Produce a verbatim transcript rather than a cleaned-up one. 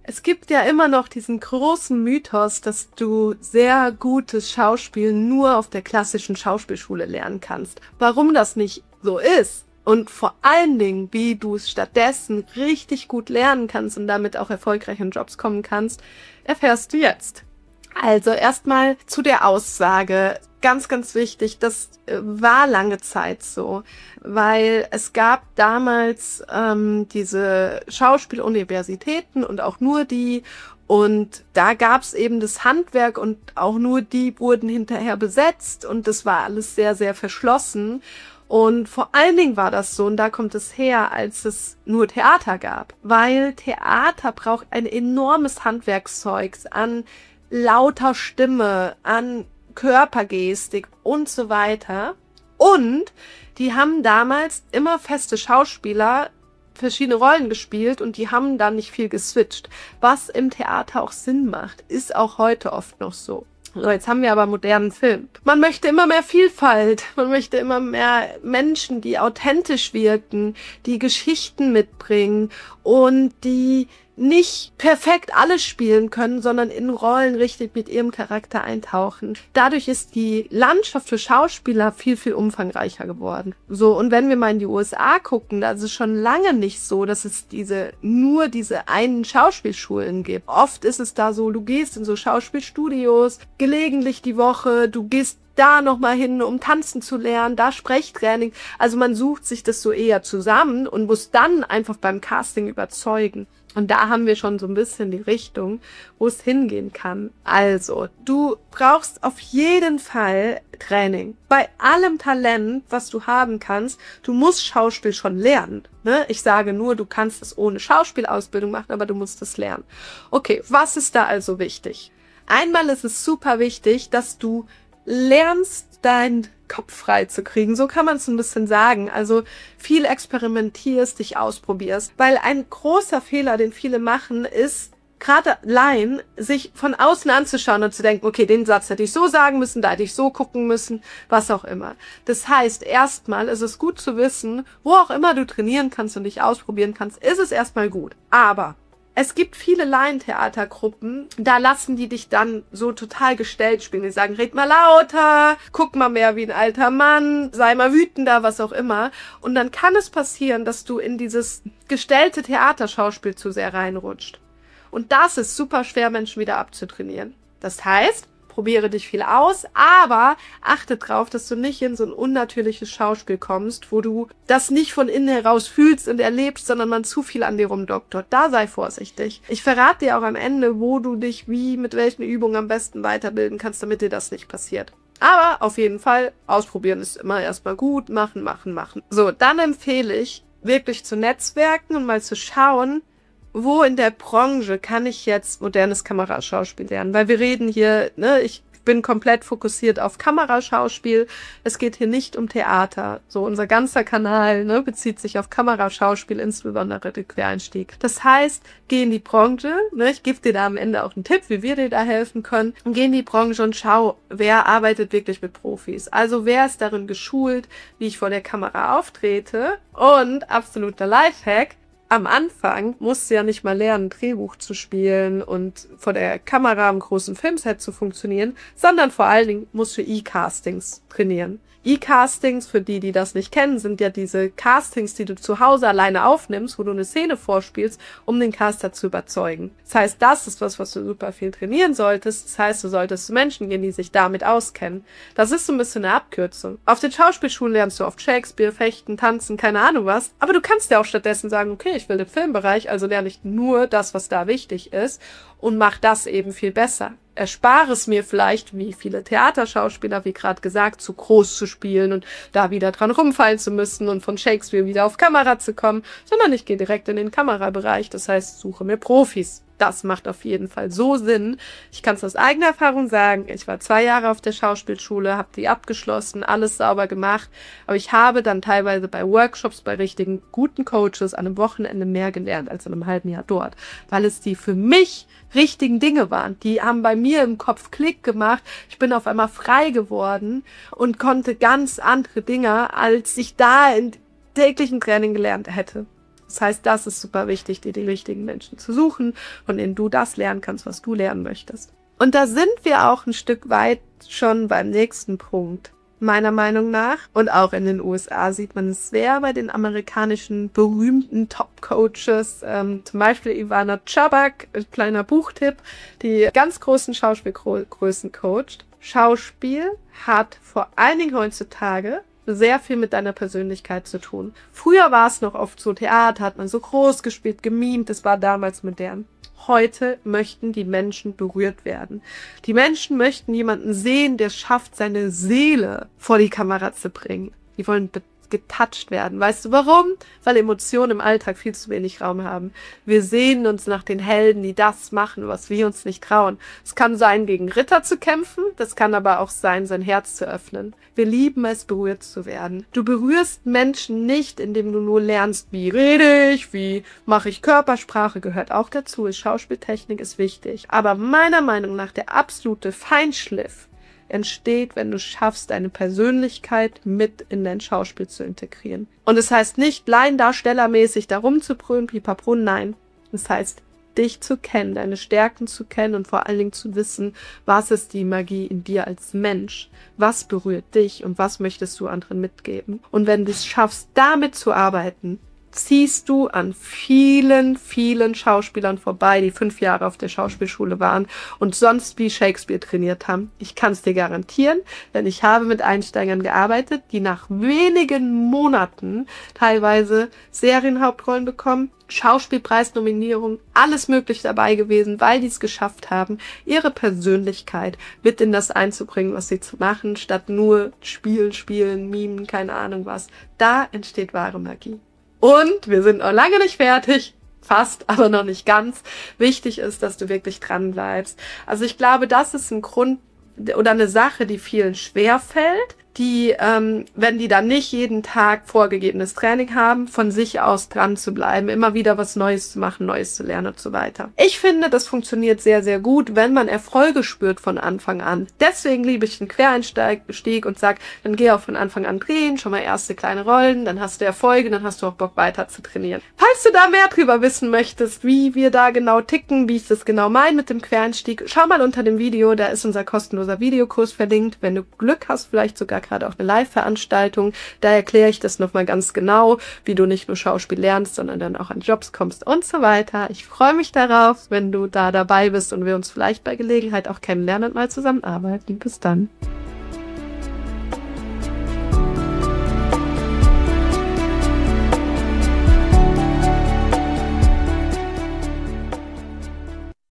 Es gibt ja immer noch diesen großen Mythos, dass du sehr gutes Schauspiel nur auf der klassischen Schauspielschule lernen kannst. Warum das nicht so ist und vor allen Dingen, wie du es stattdessen richtig gut lernen kannst und damit auch erfolgreich in Jobs kommen kannst, erfährst du jetzt. Also erstmal zu der Aussage. Ganz, ganz wichtig, das war lange Zeit so, weil es gab damals ähm, diese Schauspieluniversitäten und auch nur die, und da gab es eben das Handwerk und auch nur die wurden hinterher besetzt und das war alles sehr, sehr verschlossen. Und vor allen Dingen war das so, und da kommt es her, als es nur Theater gab, weil Theater braucht ein enormes Handwerkszeug an lauter Stimme, an Körpergestik und so weiter. Und die haben damals immer feste Schauspieler verschiedene Rollen gespielt und die haben dann nicht viel geswitcht. Was im Theater auch Sinn macht, ist auch heute oft noch so. So, jetzt haben wir aber modernen Film. Man möchte immer mehr Vielfalt, man möchte immer mehr Menschen, die authentisch wirken, die Geschichten mitbringen und die nicht perfekt alles spielen können, sondern in Rollen richtig mit ihrem Charakter eintauchen. Dadurch ist die Landschaft für Schauspieler viel, viel umfangreicher geworden. So, und wenn wir mal in die U S A gucken, da ist es schon lange nicht so, dass es diese, nur diese einen Schauspielschulen gibt. Oft ist es da so, du gehst in so Schauspielstudios, gelegentlich die Woche, du gehst da nochmal hin, um tanzen zu lernen, da Sprechtraining. Also man sucht sich das so eher zusammen und muss dann einfach beim Casting überzeugen. Und da haben wir schon so ein bisschen die Richtung, wo es hingehen kann. Also, du brauchst auf jeden Fall Training. Bei allem Talent, was du haben kannst, du musst Schauspiel schon lernen. Ne? Ich sage nur, du kannst es ohne Schauspielausbildung machen, aber du musst es lernen. Okay, was ist da also wichtig? Einmal ist es super wichtig, dass du lernst, deinen Kopf frei zu kriegen. So kann man es ein bisschen sagen. Also viel experimentierst, dich ausprobierst. Weil ein großer Fehler, den viele machen, ist, gerade allein, sich von außen anzuschauen und zu denken, okay, den Satz hätte ich so sagen müssen, da hätte ich so gucken müssen, was auch immer. Das heißt, erstmal ist es gut zu wissen, wo auch immer du trainieren kannst und dich ausprobieren kannst, ist es erstmal gut. Aber es gibt viele Laientheatergruppen, da lassen die dich dann so total gestellt spielen. Die sagen, red mal lauter, guck mal mehr wie ein alter Mann, sei mal wütender, was auch immer. Und dann kann es passieren, dass du in dieses gestellte Theaterschauspiel zu sehr reinrutscht. Und das ist super schwer, Menschen wieder abzutrainieren. Das heißt, probiere dich viel aus, aber achte drauf, dass du nicht in so ein unnatürliches Schauspiel kommst, wo du das nicht von innen heraus fühlst und erlebst, sondern man zu viel an dir rumdoktort. Da sei vorsichtig. Ich verrate dir auch am Ende, wo du dich wie, mit welchen Übungen am besten weiterbilden kannst, damit dir das nicht passiert. Aber auf jeden Fall, ausprobieren ist immer erstmal gut. Machen, machen, machen. So, dann empfehle ich, wirklich zu netzwerken und mal zu schauen, wo in der Branche kann ich jetzt modernes Kameraschauspiel lernen? Weil wir reden hier, ne, ich bin komplett fokussiert auf Kameraschauspiel. Es geht hier nicht um Theater. So, unser ganzer Kanal, ne, bezieht sich auf Kameraschauspiel, insbesondere den Quereinstieg. Das heißt, geh in die Branche, ne, ich gebe dir da am Ende auch einen Tipp, wie wir dir da helfen können. Und geh in die Branche und schau, wer arbeitet wirklich mit Profis. Also, wer ist darin geschult, wie ich vor der Kamera auftrete? Und absoluter Lifehack, am Anfang musst du ja nicht mal lernen, Drehbuch zu spielen und vor der Kamera am großen Filmset zu funktionieren, sondern vor allen Dingen musst du E-Castings trainieren. E-Castings, für die, die das nicht kennen, sind ja diese Castings, die du zu Hause alleine aufnimmst, wo du eine Szene vorspielst, um den Caster zu überzeugen. Das heißt, das ist was, was du super viel trainieren solltest. Das heißt, du solltest zu Menschen gehen, die sich damit auskennen. Das ist so ein bisschen eine Abkürzung. Auf den Schauspielschulen lernst du oft Shakespeare, Fechten, Tanzen, keine Ahnung was. Aber du kannst ja auch stattdessen sagen, okay, ich will den Filmbereich, also lerne ich nur das, was da wichtig ist und mach das eben viel besser. Erspare es mir vielleicht, wie viele Theaterschauspieler, wie gerade gesagt, zu groß zu spielen und da wieder dran rumfallen zu müssen und von Shakespeare wieder auf Kamera zu kommen, sondern ich gehe direkt in den Kamerabereich, das heißt, suche mir Profis. Das macht auf jeden Fall so Sinn. Ich kann es aus eigener Erfahrung sagen, ich war zwei Jahre auf der Schauspielschule, habe die abgeschlossen, alles sauber gemacht, aber ich habe dann teilweise bei Workshops, bei richtigen guten Coaches an einem Wochenende mehr gelernt als in einem halben Jahr dort, weil es die für mich richtigen Dinge waren. Die haben bei mir im Kopf Klick gemacht. Ich bin auf einmal frei geworden und konnte ganz andere Dinge, als ich da in täglichen Training gelernt hätte. Das heißt, das ist super wichtig, dir die richtigen Menschen zu suchen, von denen du das lernen kannst, was du lernen möchtest. Und da sind wir auch ein Stück weit schon beim nächsten Punkt. Meiner Meinung nach, und auch in den U S A sieht man es sehr bei den amerikanischen berühmten Top-Coaches, ähm, zum Beispiel Ivana Chabak, kleiner Buchtipp, die ganz großen Schauspielgrößen coacht. Schauspiel hat vor allen Dingen heutzutage sehr viel mit deiner Persönlichkeit zu tun. Früher war es noch oft so, Theater hat man so groß gespielt, gemimt, das war damals modern. Heute möchten die Menschen berührt werden. Die Menschen möchten jemanden sehen, der schafft, seine Seele vor die Kamera zu bringen. Die wollen getoucht werden. Weißt du warum? Weil Emotionen im Alltag viel zu wenig Raum haben. Wir sehnen uns nach den Helden, die das machen, was wir uns nicht trauen. Es kann sein, gegen Ritter zu kämpfen, das kann aber auch sein, sein Herz zu öffnen. Wir lieben es, berührt zu werden. Du berührst Menschen nicht, indem du nur lernst, wie rede ich, wie mache ich Körpersprache, gehört auch dazu, ist Schauspieltechnik, ist wichtig. Aber meiner Meinung nach der absolute Feinschliff entsteht, wenn du schaffst, deine Persönlichkeit mit in dein Schauspiel zu integrieren. Und es heißt nicht, laiendarstellermäßig da rumzubrüllen, pipapo, nein. Es heißt, dich zu kennen, deine Stärken zu kennen und vor allen Dingen zu wissen, was ist die Magie in dir als Mensch, was berührt dich und was möchtest du anderen mitgeben. Und wenn du es schaffst, damit zu arbeiten, ziehst du an vielen, vielen Schauspielern vorbei, die fünf Jahre auf der Schauspielschule waren und sonst wie Shakespeare trainiert haben. Ich kann es dir garantieren, denn ich habe mit Einsteigern gearbeitet, die nach wenigen Monaten teilweise Serienhauptrollen bekommen, Schauspielpreisnominierung, alles möglich dabei gewesen, weil die es geschafft haben, ihre Persönlichkeit mit in das einzubringen, was sie zu machen, statt nur spielen, spielen, mimen, keine Ahnung was. Da entsteht wahre Magie. Und wir sind noch lange nicht fertig, fast, aber noch nicht ganz. Wichtig ist, dass du wirklich dran bleibst. Also ich glaube, das ist ein Grund oder eine Sache, die vielen schwerfällt, die, ähm, wenn die dann nicht jeden Tag vorgegebenes Training haben, von sich aus dran zu bleiben, immer wieder was Neues zu machen, Neues zu lernen und so weiter. Ich finde, das funktioniert sehr, sehr gut, wenn man Erfolge spürt von Anfang an. Deswegen liebe ich den Quereinstieg und sage, dann geh auch von Anfang an drehen, schon mal erste kleine Rollen, dann hast du Erfolge, dann hast du auch Bock weiter zu trainieren. Falls du da mehr drüber wissen möchtest, wie wir da genau ticken, wie ich das genau meine mit dem Quereinstieg, schau mal unter dem Video, da ist unser kostenloser Videokurs verlinkt. Wenn du Glück hast, vielleicht sogar gerade auch eine Live-Veranstaltung. Da erkläre ich das nochmal ganz genau, wie du nicht nur Schauspiel lernst, sondern dann auch an Jobs kommst und so weiter. Ich freue mich darauf, wenn du da dabei bist und wir uns vielleicht bei Gelegenheit auch kennenlernen und mal zusammenarbeiten. Bis dann.